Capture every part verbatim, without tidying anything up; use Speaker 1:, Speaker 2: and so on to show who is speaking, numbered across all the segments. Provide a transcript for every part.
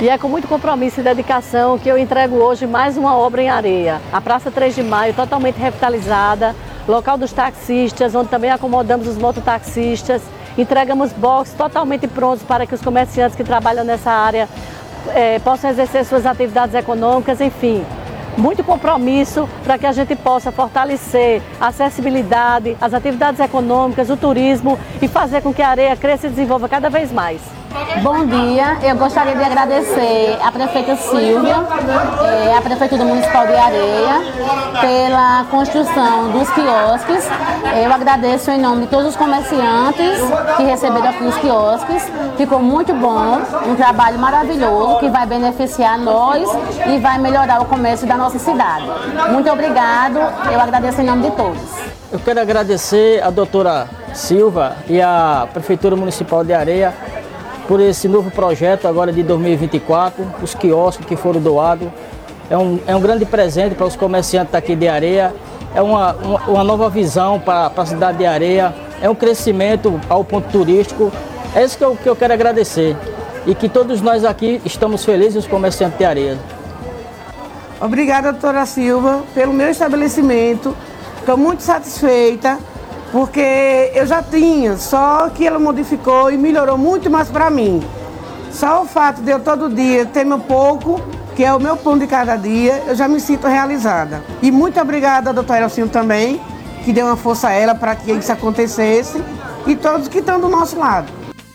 Speaker 1: E é com muito compromisso e dedicação que eu entrego hoje mais uma obra em areia. A Praça três de Maio, totalmente revitalizada, local dos taxistas, onde também acomodamos os mototaxistas. Entregamos boxes totalmente prontos para que os comerciantes que trabalham nessa área eh, possam exercer suas atividades econômicas, enfim. Muito compromisso para que a gente possa fortalecer a acessibilidade, as atividades econômicas, o turismo e fazer com que a areia cresça e desenvolva cada vez mais.
Speaker 2: Bom dia, eu gostaria de agradecer à prefeita Silvia, é, à Prefeitura Municipal de Areia, pela construção dos quiosques. Eu agradeço em nome de todos os comerciantes que receberam aqui os quiosques. Ficou muito bom, um trabalho maravilhoso que vai beneficiar nós e vai melhorar o comércio da nossa cidade. Muito obrigado, eu agradeço em nome de todos.
Speaker 3: Eu quero agradecer a doutora Silva e a Prefeitura Municipal de Areia por esse novo projeto agora de dois mil e vinte e quatro, os quiosques que foram doados. É um, é um grande presente para os comerciantes daqui de Areia, é uma, uma, uma nova visão para, para a cidade de Areia, é um crescimento ao ponto turístico. É isso que eu, que eu quero agradecer e que todos nós aqui estamos felizes, os comerciantes de Areia.
Speaker 4: Obrigada, doutora Silva, pelo meu estabelecimento. Estou muito satisfeita, porque eu já tinha, só que ela modificou e melhorou muito mais para mim. Só o fato de eu todo dia ter meu pouco, que é o meu pão de cada dia, eu já me sinto realizada. E muito obrigada, doutora Elcinho, também, que deu uma força a ela para que isso acontecesse, e todos que estão do nosso lado.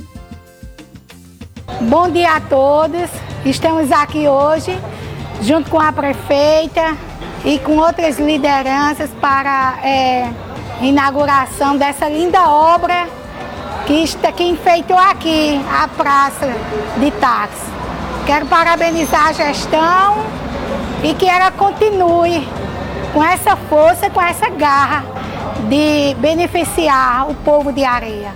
Speaker 5: Bom dia a todos, estamos aqui hoje, junto com a prefeita e com outras lideranças para é, inauguração dessa linda obra que, está, que enfeitou aqui a praça de táxi. Quero parabenizar a gestão e que ela continue com essa força, com essa garra de beneficiar o povo de Areia.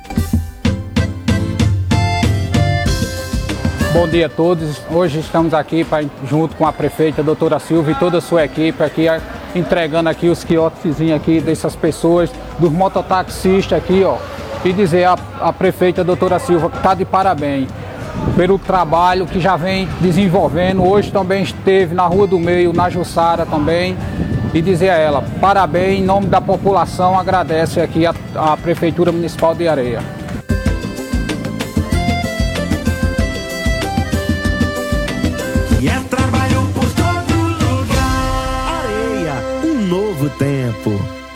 Speaker 6: Bom dia a todos. Hoje estamos aqui pra, junto com a prefeita, a doutora Silva e toda a sua equipe aqui, entregando aqui os quiosquezinhos aqui dessas pessoas, dos mototaxistas aqui, ó. E dizer à, à prefeita, a doutora Silva, que está de parabéns pelo trabalho que já vem desenvolvendo. Hoje também esteve na Rua do Meio, na Jussara também. E dizer a ela, parabéns, em nome da população, agradece aqui a, a Prefeitura Municipal de Areia.
Speaker 7: E é trabalho por todo lugar. Areia, um novo tempo.